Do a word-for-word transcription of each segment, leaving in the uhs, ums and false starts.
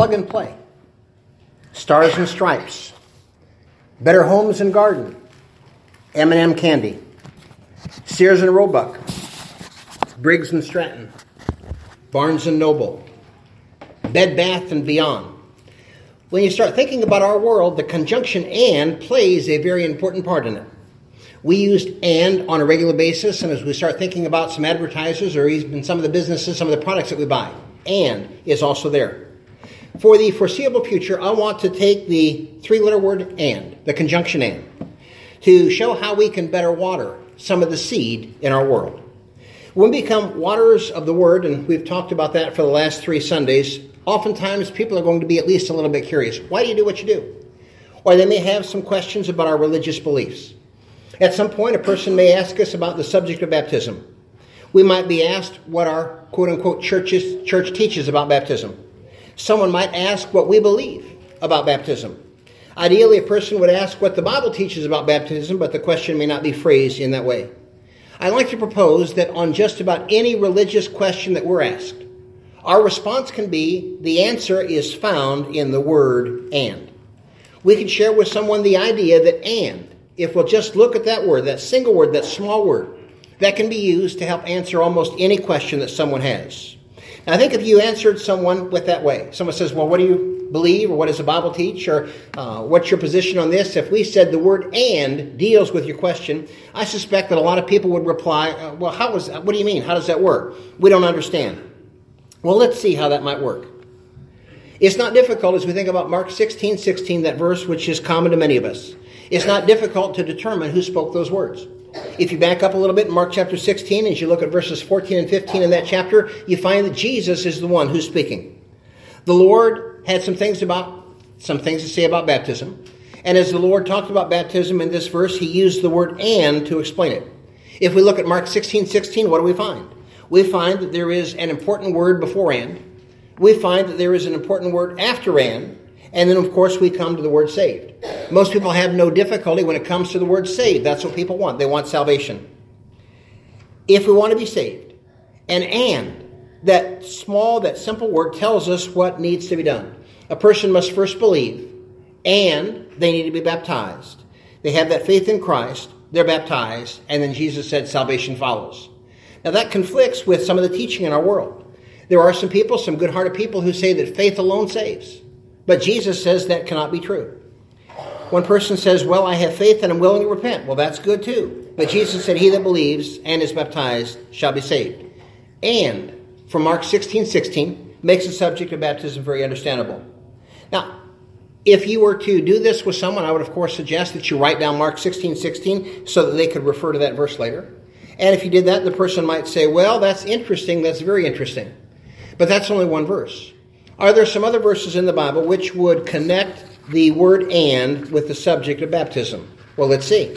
Plug and Play, Stars and Stripes, Better Homes and Garden, M and M Candy, Sears and Roebuck, Briggs and Stratton, Barnes and Noble, Bed Bath and Beyond. When you start thinking about our world, the conjunction and plays a very important part in it. We used and on a regular basis, and as we start thinking about some advertisers or even some of the businesses, some of the products that we buy, and is also there. For the foreseeable future, I want to take the three-letter word and, the conjunction and, to show how we can better water some of the seed in our world. When we become waterers of the Word, and we've talked about that for the last three Sundays, oftentimes people are going to be at least a little bit curious. Why do you do what you do? Or they may have some questions about our religious beliefs. At some point, a person may ask us about the subject of baptism. We might be asked what our quote-unquote churches, church teaches about baptism. Someone might ask what we believe about baptism. Ideally, a person would ask what the Bible teaches about baptism, but the question may not be phrased in that way. I'd like to propose that on just about any religious question that we're asked, our response can be the answer is found in the word and. We can share with someone the idea that and, if we'll just look at that word, that single word, that small word, that can be used to help answer almost any question that someone has. Now, I think if you answered someone with that way, someone says, well, what do you believe, or what does the Bible teach, or uh, what's your position on this? If we said the word and deals with your question, I suspect that a lot of people would reply, uh, well, how is that? What do you mean? How does that work? We don't understand. Well, let's see how that might work. It's not difficult as we think about Mark sixteen sixteen, that verse which is common to many of us. It's not difficult to determine who spoke those words. If you back up a little bit in Mark chapter sixteen, as you look at verses fourteen and fifteen in that chapter, you find that Jesus is the one who's speaking. The Lord had some things about some things to say about baptism. And as the Lord talked about baptism in this verse, he used the word and to explain it. If we look at Mark sixteen sixteen, what do we find? We find that there is an important word before and. We find that there is an important word after and. And then, of course, we come to the word saved. Most people have no difficulty when it comes to the word saved. That's what people want. They want salvation. If we want to be saved, and and, that small, that simple word tells us what needs to be done. A person must first believe, and they need to be baptized. They have that faith in Christ, they're baptized, and then Jesus said salvation follows. Now that conflicts with some of the teaching in our world. There are some people, some good-hearted people who say that faith alone saves. But Jesus says that cannot be true. One person says, well, I have faith and I'm willing to repent. Well, that's good too. But Jesus said, he that believes and is baptized shall be saved. And from Mark sixteen sixteen makes the subject of baptism very understandable. Now, if you were to do this with someone, I would of course suggest that you write down Mark sixteen sixteen so that they could refer to that verse later. And if you did that, the person might say, well, that's interesting. That's very interesting. But that's only one verse. Are there some other verses in the Bible which would connect the word and with the subject of baptism? Well, let's see.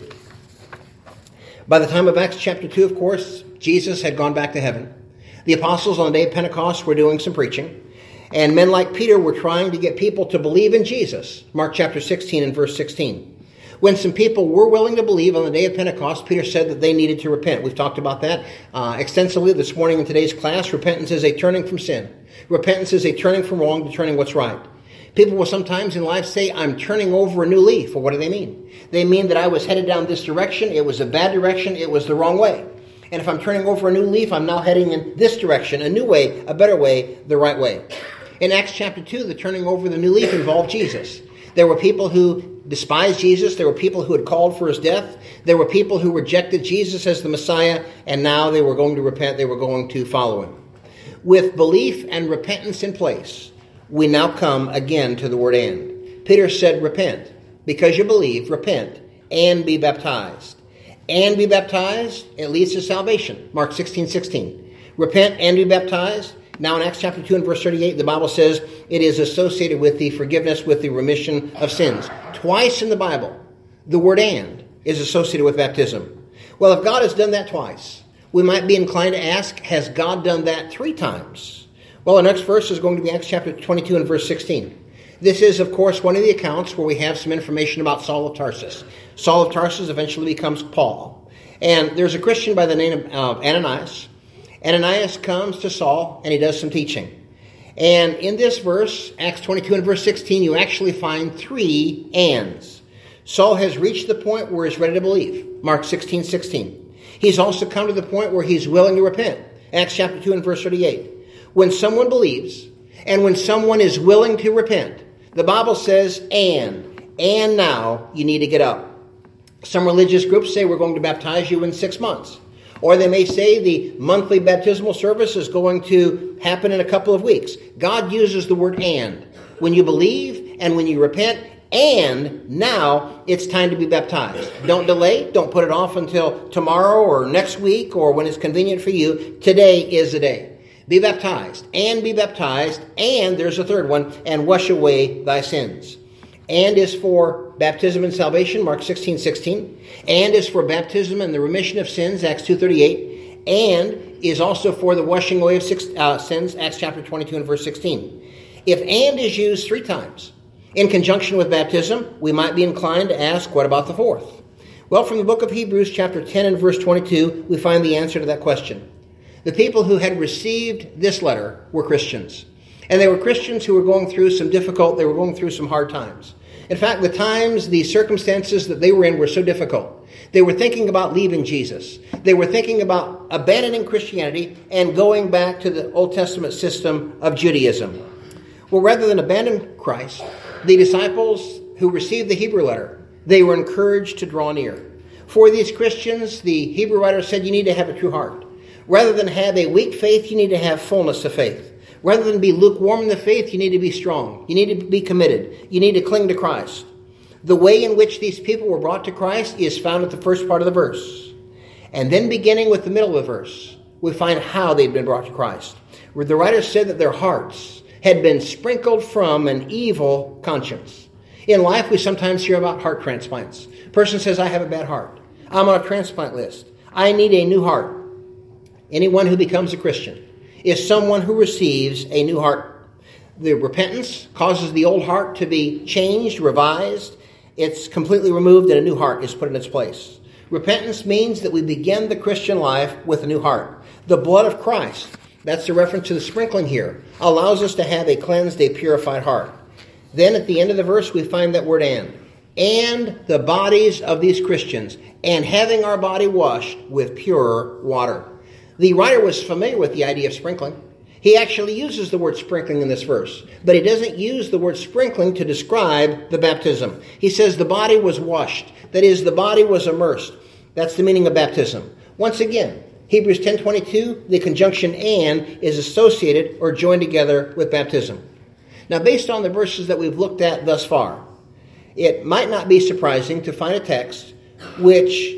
By the time of Acts chapter two, of course, Jesus had gone back to heaven. The apostles on the day of Pentecost were doing some preaching. And men like Peter were trying to get people to believe in Jesus. Mark chapter sixteen and verse sixteen. When some people were willing to believe on the day of Pentecost, Peter said that they needed to repent. We've talked about that uh, extensively this morning in today's class. Repentance is a turning from sin. Repentance is a turning from wrong to turning what's right. People will sometimes in life say, I'm turning over a new leaf. Well, what do they mean? They mean that I was headed down this direction. It was a bad direction. It was the wrong way. And if I'm turning over a new leaf, I'm now heading in this direction, a new way, a better way, the right way. In Acts chapter two, the turning over the new leaf involved Jesus. There were people who despised Jesus. There were people who had called for his death. There were people who rejected Jesus as the Messiah, and now they were going to repent. They were going to follow him. With belief and repentance in place, we now come again to the word and. Peter said, repent. Because you believe, repent, and be baptized. And be baptized, it leads to salvation. Mark sixteen sixteen. Repent and be baptized. Now in Acts chapter two and verse thirty-eight, the Bible says it is associated with the forgiveness, with the remission of sins. Twice in the Bible, the word and is associated with baptism. Well, if God has done that twice, we might be inclined to ask, has God done that three times? Well, the next verse is going to be Acts chapter twenty-two and verse sixteen. This is, of course, one of the accounts where we have some information about Saul of Tarsus. Saul of Tarsus eventually becomes Paul. And there's a Christian by the name of Ananias. Ananias comes to Saul and he does some teaching. And in this verse, Acts twenty-two and verse sixteen, you actually find three ands. Saul has reached the point where he's ready to believe. Mark sixteen sixteen. He's also come to the point where he's willing to repent. Acts chapter two and verse thirty-eight. When someone believes, and when someone is willing to repent, the Bible says, and, and now you need to get up. Some religious groups say we're going to baptize you in six months. Or they may say the monthly baptismal service is going to happen in a couple of weeks. God uses the word and. When you believe and when you repent, and now it's time to be baptized. Don't delay. Don't put it off until tomorrow or next week or when it's convenient for you. Today is the day. Be baptized and be baptized. And there's a third one, and wash away thy sins. And is for baptism and salvation, Mark sixteen sixteen. And is for baptism and the remission of sins, Acts two thirty-eight. And is also for the washing away of six, uh, sins, Acts chapter twenty-two and verse sixteen. If and is used three times in conjunction with baptism, we might be inclined to ask, what about the fourth? Well, from the book of Hebrews chapter ten and verse twenty-two, we find the answer to that question. The people who had received this letter were Christians. And they were Christians who were going through some difficult, they were going through some hard times. In fact, the times, the circumstances that they were in were so difficult. They were thinking about leaving Jesus. They were thinking about abandoning Christianity and going back to the Old Testament system of Judaism. Well, rather than abandon Christ, the disciples who received the Hebrew letter, they were encouraged to draw near. For these Christians, the Hebrew writer said you need to have a true heart. Rather than have a weak faith, you need to have fullness of faith. Rather than be lukewarm in the faith, you need to be strong. You need to be committed. You need to cling to Christ. The way in which these people were brought to Christ is found at the first part of the verse. And then beginning with the middle of the verse, we find how they'd been brought to Christ. Where the writer said that their hearts had been sprinkled from an evil conscience. In life, we sometimes hear about heart transplants. A person says, I have a bad heart. I'm on a transplant list. I need a new heart. Anyone who becomes a Christian is someone who receives a new heart. The repentance causes the old heart to be changed, revised. It's completely removed and a new heart is put in its place. Repentance means that we begin the Christian life with a new heart. The blood of Christ, that's the reference to the sprinkling here, allows us to have a cleansed, a purified heart. Then at the end of the verse we find that word and. And the bodies of these Christians, and having our body washed with pure water. The writer was familiar with the idea of sprinkling. He actually uses the word sprinkling in this verse, but he doesn't use the word sprinkling to describe the baptism. He says the body was washed. That is, the body was immersed. That's the meaning of baptism. Once again, Hebrews ten twenty-two, the conjunction and is associated or joined together with baptism. Now, based on the verses that we've looked at thus far, it might not be surprising to find a text which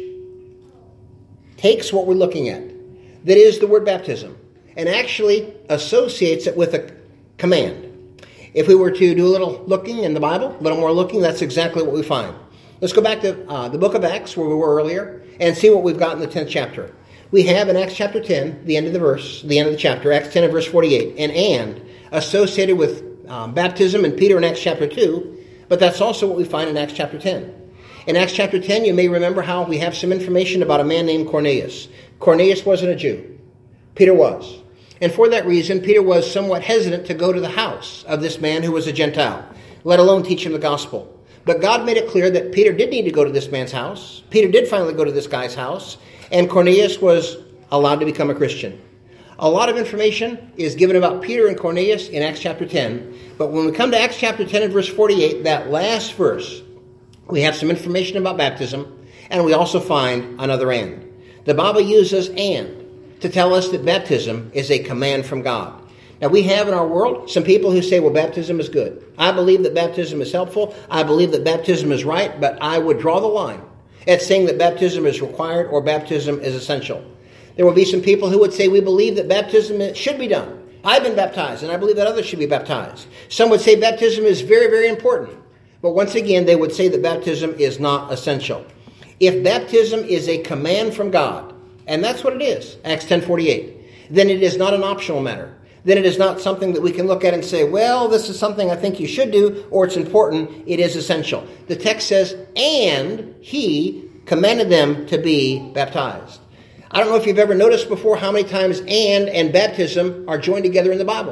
takes what we're looking at, that is the word baptism, and actually associates it with a command. If we were to do a little looking in the Bible, a little more looking, that's exactly what we find. Let's go back to uh, the book of Acts, where we were earlier, and see what we've got in the tenth chapter. We have in Acts chapter ten, the end of the verse, the end of the chapter, Acts ten and verse forty-eight, and and associated with um, baptism in Peter in Acts chapter two, but that's also what we find in Acts chapter ten. In Acts chapter ten, you may remember how we have some information about a man named Cornelius. Cornelius wasn't a Jew. Peter was. And for that reason, Peter was somewhat hesitant to go to the house of this man who was a Gentile, let alone teach him the gospel. But God made it clear that Peter did need to go to this man's house. Peter did finally go to this guy's house, and Cornelius was allowed to become a Christian. A lot of information is given about Peter and Cornelius in Acts chapter ten, but when we come to Acts chapter ten and verse forty-eight, that last verse, we have some information about baptism, and we also find another and. The Bible uses and to tell us that baptism is a command from God. Now, we have in our world some people who say, well, baptism is good. I believe that baptism is helpful. I believe that baptism is right, but I would draw the line at saying that baptism is required or baptism is essential. There will be some people who would say, we believe that baptism should be done. I've been baptized, and I believe that others should be baptized. Some would say baptism is very, very important. But once again, they would say that baptism is not essential. If baptism is a command from God, and that's what it is, Acts ten forty-eight, then it is not an optional matter. Then it is not something that we can look at and say, well, this is something I think you should do, or it's important. It is essential. The text says, and he commanded them to be baptized. I don't know if you've ever noticed before how many times and and baptism are joined together in the Bible.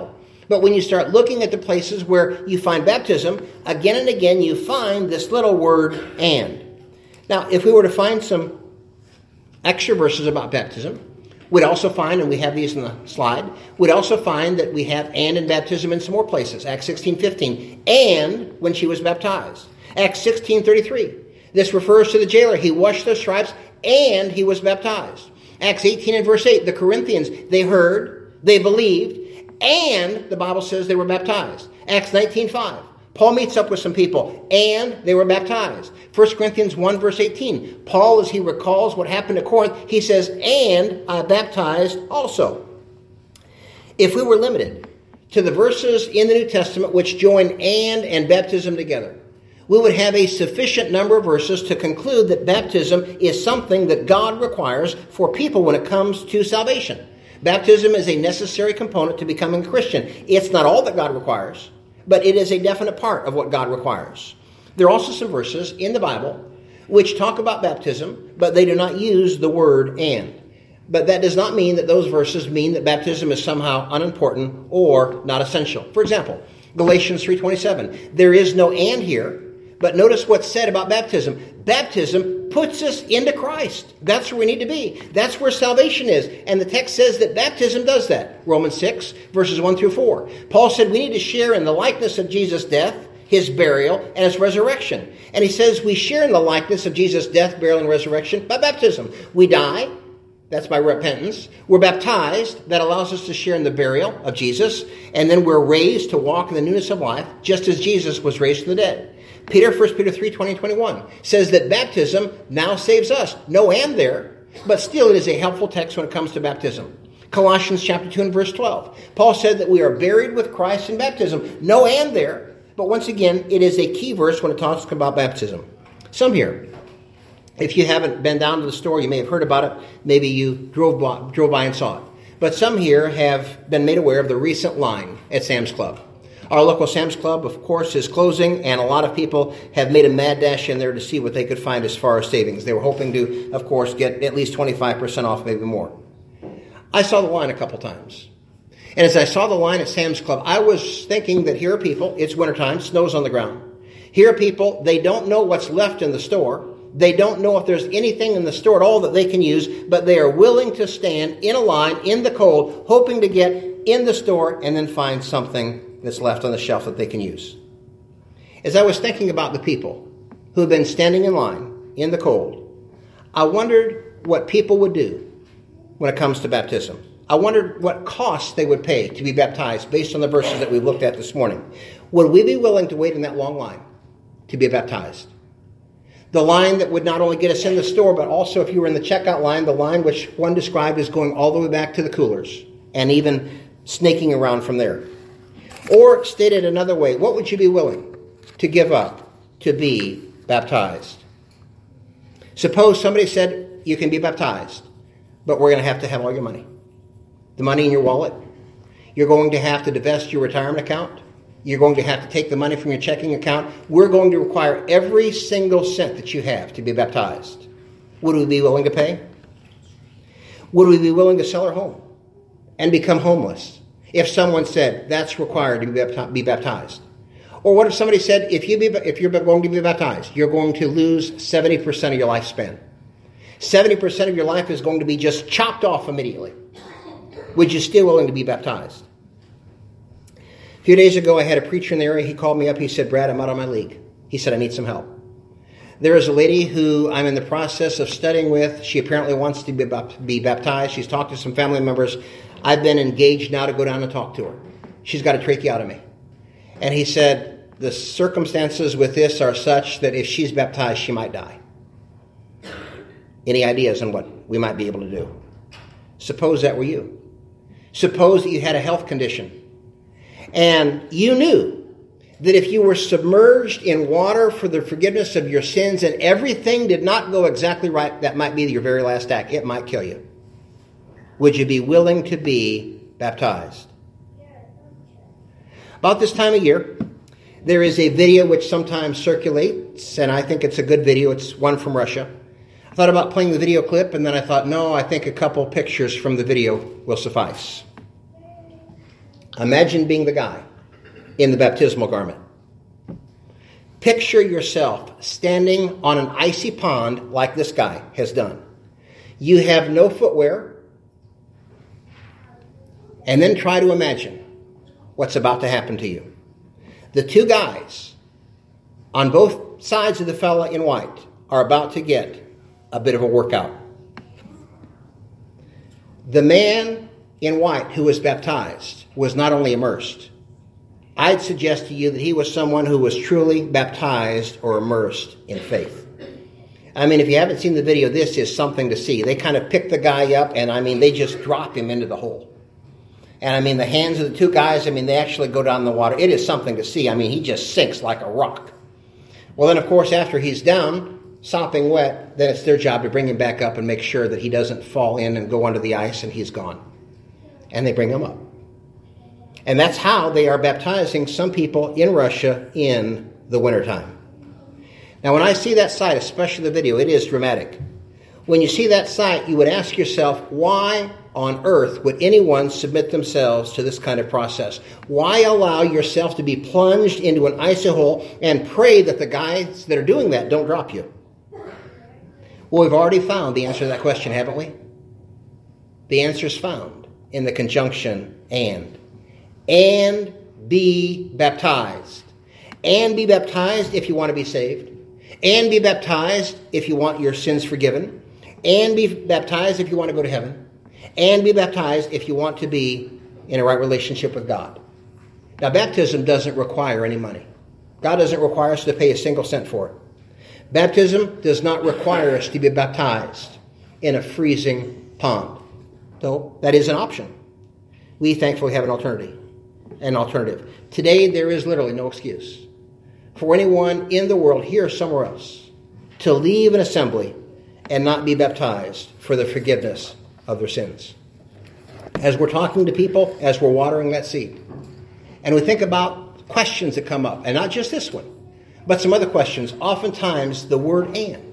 But when you start looking at the places where you find baptism, again and again you find this little word and. Now, if we were to find some extra verses about baptism, we'd also find, and we have these in the slide, we'd also find that we have and in baptism in some more places. Acts sixteen fifteen, and when she was baptized. Acts sixteen thirty-three, this refers to the jailer. He washed their stripes and he was baptized. Acts eighteen and verse eight, the Corinthians, they heard, they believed, and the Bible says they were baptized. Acts nineteen five, Paul meets up with some people, and they were baptized. First Corinthians one verse eighteen, Paul, as he recalls what happened at Corinth, he says, and I baptized also. If we were limited to the verses in the New Testament which join and and baptism together, we would have a sufficient number of verses to conclude that baptism is something that God requires for people when it comes to salvation. Baptism is a necessary component to becoming a Christian. It's not all that God requires, but it is a definite part of what God requires. There are also some verses in the Bible which talk about baptism, but they do not use the word and. But that does not mean that those verses mean that baptism is somehow unimportant or not essential. For example, Galatians three twenty-seven, there is no and here, but notice what's said about baptism. Baptism puts us into Christ. That's where we need to be. That's where salvation is. And the text says that baptism does that. Romans six, verses one through four. Paul said we need to share in the likeness of Jesus' death, his burial, and his resurrection. And he says we share in the likeness of Jesus' death, burial, and resurrection by baptism. We die. That's by repentance. We're baptized. That allows us to share in the burial of Jesus. And then we're raised to walk in the newness of life, just as Jesus was raised from the dead. Peter, First Peter three, twenty, twenty-one says that baptism now saves us. No and there, but still it is a helpful text when it comes to baptism. Colossians chapter two and verse twelve. Paul said that we are buried with Christ in baptism. No and there, but once again, it is a key verse when it talks about baptism. Some here, if you haven't been down to the store, you may have heard about it. Maybe you drove by, drove by and saw it. But some here have been made aware of the recent line at Sam's Club. Our local Sam's Club, of course, is closing, and a lot of people have made a mad dash in there to see what they could find as far as savings. They were hoping to, of course, get at least twenty-five percent off, maybe more. I saw the line a couple times. And as I saw the line at Sam's Club, I was thinking that here are people, it's wintertime, snow's on the ground. Here are people, they don't know what's left in the store. They don't know if there's anything in the store at all that they can use, but they are willing to stand in a line in the cold, hoping to get in the store and then find something that's left on the shelf that they can use. As I was thinking about the people who have been standing in line in the cold, I wondered what people would do when it comes to baptism. I wondered what costs they would pay to be baptized based on the verses that we looked at this morning. Would we be willing to wait in that long line to be baptized? The line that would not only get us in the store, but also if you were in the checkout line, the line which one described as going all the way back to the coolers and even snaking around from there. Or stated another way, what would you be willing to give up to be baptized? Suppose somebody said, you can be baptized, but we're going to have to have all your money. The money in your wallet. You're going to have to divest your retirement account. You're going to have to take the money from your checking account. We're going to require every single cent that you have to be baptized. Would we be willing to pay? Would we be willing to sell our home and become homeless if someone said that's required to be baptized? Or what if somebody said, if, you be, if you're going to be baptized, you're going to lose seventy percent of your lifespan. seventy percent of your life is going to be just chopped off immediately. Would you still willing to be baptized? A few days ago, I had a preacher in the area. He called me up. He said, Brad, I'm out of my league. He said, I need some help. There is a lady who I'm in the process of studying with. She apparently wants to be baptized. She's talked to some family members. I've been engaged now to go down and talk to her. She's got a tracheotomy. And he said, the circumstances with this are such that if she's baptized, she might die. Any ideas on what we might be able to do? Suppose that were you. Suppose that you had a health condition. And you knew that if you were submerged in water for the forgiveness of your sins and everything did not go exactly right, that might be your very last act. It might kill you. Would you be willing to be baptized? About this time of year, there is a video which sometimes circulates, and I think it's a good video. It's one from Russia. I thought about playing the video clip, and then I thought, no, I think a couple pictures from the video will suffice. Imagine being the guy in the baptismal garment. Picture yourself standing on an icy pond like this guy has done. You have no footwear. And then try to imagine what's about to happen to you. The two guys on both sides of the fella in white are about to get a bit of a workout. The man in white who was baptized was not only immersed. I'd suggest to you that he was someone who was truly baptized or immersed in faith. I mean, if you haven't seen the video, this is something to see. They kind of pick the guy up, and I mean, they just drop him into the hole. And I mean, the hands of the two guys, I mean, they actually go down in the water. It is something to see. I mean, he just sinks like a rock. Well, then, of course, after he's down, sopping wet, then it's their job to bring him back up and make sure that he doesn't fall in and go under the ice and he's gone. And they bring him up. And that's how they are baptizing some people in Russia in the wintertime. Now, when I see that sight, especially the video, it is dramatic. When you see that sight, you would ask yourself, why on earth would anyone submit themselves to this kind of process? Why allow yourself to be plunged into an icy hole and pray that the guys that are doing that don't drop you? Well, we've already found the answer to that question, haven't we? The answer is found in the conjunction and. And be baptized. And be baptized if you want to be saved. And be baptized if you want your sins forgiven. And be baptized if you want to go to heaven. And be baptized if you want to be in a right relationship with God. Now, baptism doesn't require any money. God doesn't require us to pay a single cent for it. Baptism does not require us to be baptized in a freezing pond. Though that is an option. We thankfully have an alternative. An alternative. Today, there is literally no excuse for anyone in the world, here or somewhere else, to leave an assembly and not be baptized for the forgiveness of their sins. As we're talking to people, as we're watering that seed, and we think about questions that come up, and not just this one, but some other questions, oftentimes the word and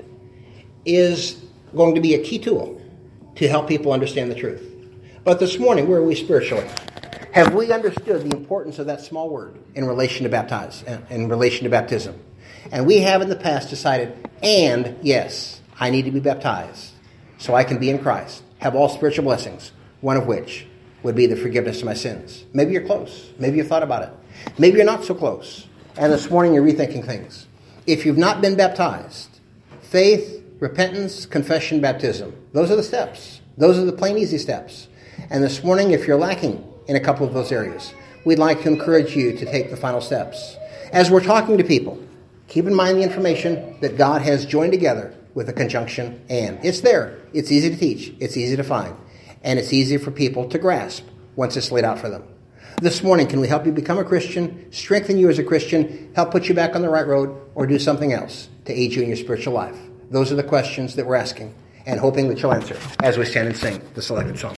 is going to be a key tool to help people understand the truth. But this morning, where are we spiritually? Have we understood the importance of that small word in relation to baptize, in relation to baptism? And we have in the past decided, and yes, I need to be baptized so I can be in Christ, have all spiritual blessings, one of which would be the forgiveness of my sins. Maybe you're close. Maybe you've thought about it. Maybe you're not so close. And this morning you're rethinking things. If you've not been baptized, faith, repentance, confession, baptism, those are the steps. Those are the plain easy steps. And this morning, if you're lacking in a couple of those areas, we'd like to encourage you to take the final steps. As we're talking to people, keep in mind the information that God has joined together with a conjunction and. It's there. It's easy to teach. It's easy to find. And it's easy for people to grasp once it's laid out for them. This morning, can we help you become a Christian, strengthen you as a Christian, help put you back on the right road, or do something else to aid you in your spiritual life? Those are the questions that we're asking and hoping that you'll answer as we stand and sing the selected song.